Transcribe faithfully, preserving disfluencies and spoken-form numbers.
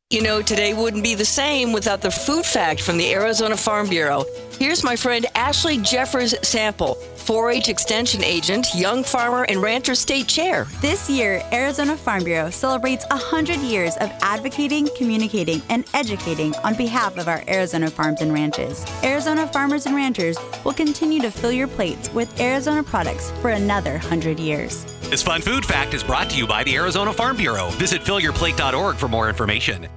You know, today wouldn't be the same without the food fact from the Arizona Farm Bureau. Here's my friend Ashley Jeffers Sample, four H Extension Agent, Young Farmer, and Rancher State Chair. This year, Arizona Farm Bureau celebrates one hundred years of advocating, communicating, and educating on behalf of our Arizona farms and ranches. Arizona farmers and ranchers will continue to fill your plates with Arizona products for another one hundred years. This fun food fact is brought to you by the Arizona Farm Bureau. Visit fill your plate dot org for more information.